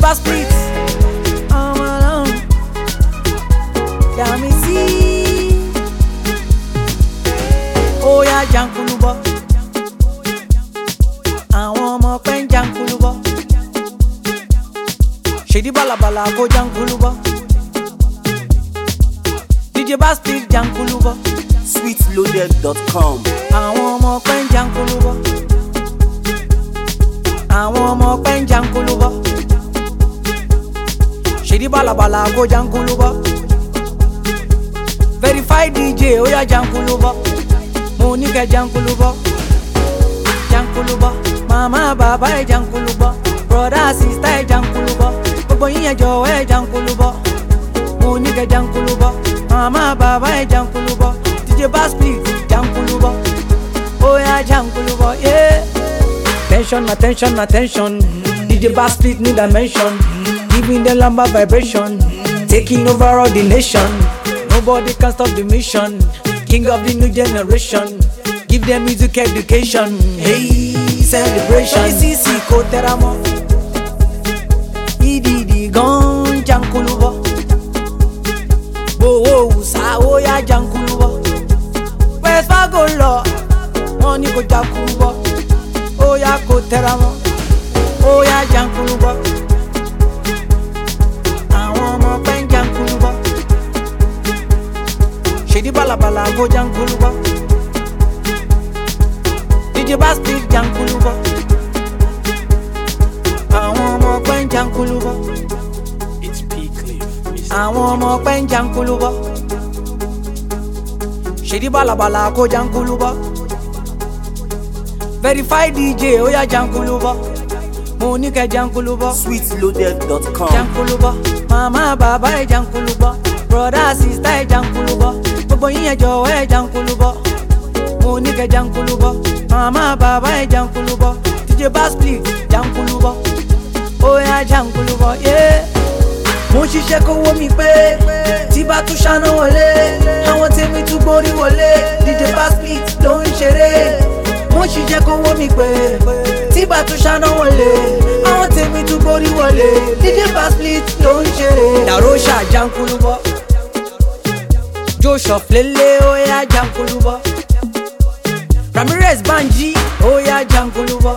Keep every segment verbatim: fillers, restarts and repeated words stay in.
Bass Split. I'm alone. Let me see. Oh yeah, Jankulubo. Àwọn ọmọ pẹ́ ń Jankulubo. Ṣèdí balabala kó Jankulubo. D J Bass Split Jankulubo. sweet loaded dot com. Àwọn ọmọ pẹ́ ń Jankulubo. Àwọn ọmọ pẹ́ ń Jankulubo. Ṣèdí balabala kó Jankulubo. Verified D J oya Jankulubo. Mo ní kẹ́ Jankulubo. Jankulubo. Mama baba ẹ Jankulubo. Brother sister ẹ Jankulubo. Gbogbo yín ẹ jọ̀wọ́ ẹ Jankulubo. Mo ní kẹ́ Jankulubo. Mama baba ẹ Jankulubo. D J Bass Split Jankulubo. Oya Jankulubo, yeah. Tension, attention, attention. D J Bass Split new dimension. Giving the lamba vibration. Taking over all the nation. Nobody can stop the mission. King of the new generation. Give them music education. Hey, celebration. C C Koteramo. Ididi gon Jankulubo. Oh oh, sa oya Jankulubo. Where's Fago Law? Money go Jankulubo. Oya Koteramo. Oya Jankulubo. Àwọn ọmọ pẹ́ ń Jankulubo. Ṣèdí balabala go Jankulubo. D J Bass Split Jankulubo. Àwọn ọmọ pẹ́ ń Jankulubo. It's P-Cliff. Àwọn ọmọ pẹ́ ń Jankulubo. Ṣèdí balabala go Jankulubo. Verified D J oya Jankulubo. Mo ní kẹ́ Jankulubo. sweet loaded dot com. Jankulubo. Mama baba ẹ Jankulubo. Brother sister ẹ Jankulubo. Gbogbo yín ẹ jọ̀wọ́ ẹ Jankulubo. Mo ní kẹ́ Jankulubo. Mama baba ẹ Jankulubo. D J Bass Split Jankulubo. Oya Jankulubo, yeah. Mo ń ṣiṣẹ́ kówó mi pé tí bá tún ṣáná wọlé. Àwọn tèmi tún gbórí wọlé. D J Bass Split ló ń ṣeré. Mo ń ṣiṣẹ́ kówó mi pé tí bá tún ṣáná wọlé. Àwọn tèmi tún gbórí wọlé. D J Bass Split ló ń ṣeré. Darosha Jankulubo. Joshua Flele oya Jankulubo. Ramirez Banji oya Jankulubo.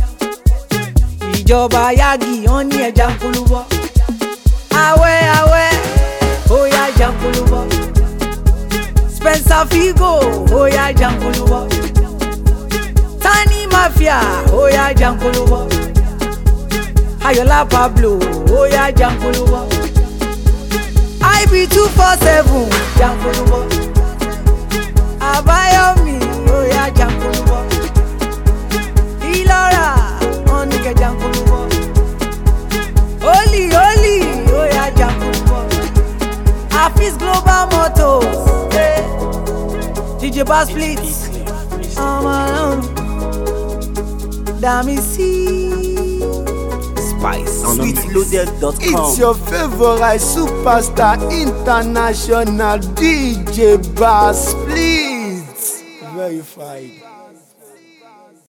Ìjọba Yagi wọ́n ní ẹ Jankulubo. Awẹ́ awẹ́ oya Jankulubo. Spencer Figo oya Jankulubo. Tani Mafia oya Jankulubo. Ayola Pablo oya Jankulubo. I B two four seven Jankulubo. Abayomi oya Jankulubo. Ilora onike Jankulubo. Oli Oli oya Jankulubo. Afis Global Motors, hey. D J Bass Split. I'm alone. Dami C. Spice. sweet loaded dot com. It's your favorite superstar international D J Bass Split. Verified.